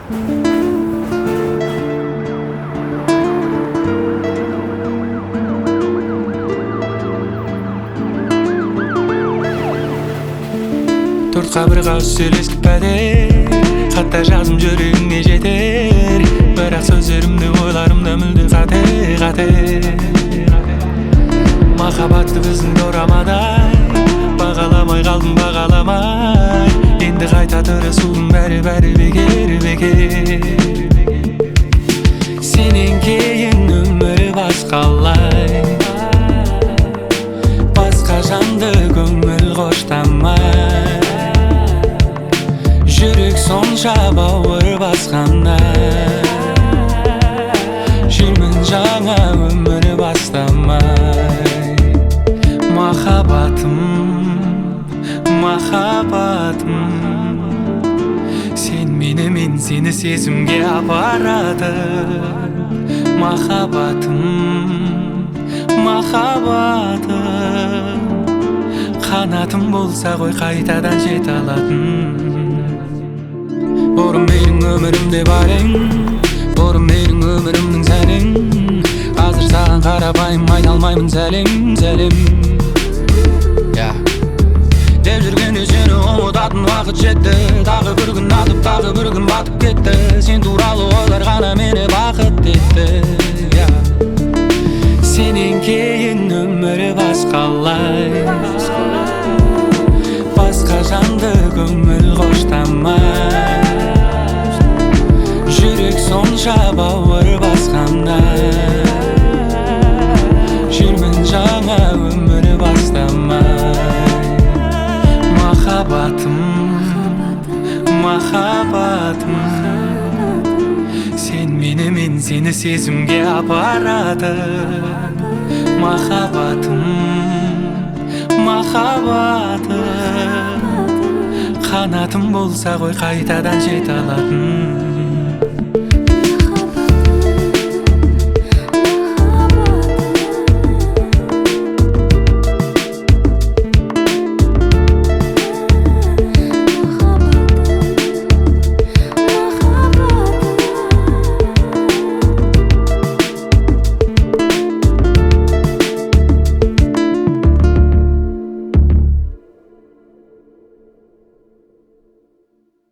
Төрт қабырға сөйлестік пәдер, хатта жазым жүрегіңе жетер, бірақ сөздерімді ойларымда мүлде қате. Махаббатты біздің дорамадай, бағаламай қалдым бағаламай, енді қайта тырысудың бәрі бекер. Сенен кейін өмір басқалай, басқа жанды көңіл қоштамай, жүрек сонша бауыр басқанда, жүрмін жаңа өмір бастамай. Махаббатым, сен мені, мен сені сезімге апарады. Махаббатым, қанатым болса ғой қайтадан жете алатын. Бұрын менің өмірімде бар ең, бұрын менің өмірімнің сәнең, қазір саған қарапайым айта алмаймын сәлем. Деп жүргенде сені ұмытатын уақыт жетті, тағы бір күн атып, тағы бір күн батып кетті. Сен туралы ойлар ғана мені бақыт етті. Сенен кейін өмірі басқалай, басқа жанды көңіл қоштамай, жүрек сонша бауыр басқанда, жүрмін жаңа өмір бастамай. Махаббатым, сен мені, мен сені сезімге апарады. Махаббатым, қанатым болса ғой қайтадан жете алатын.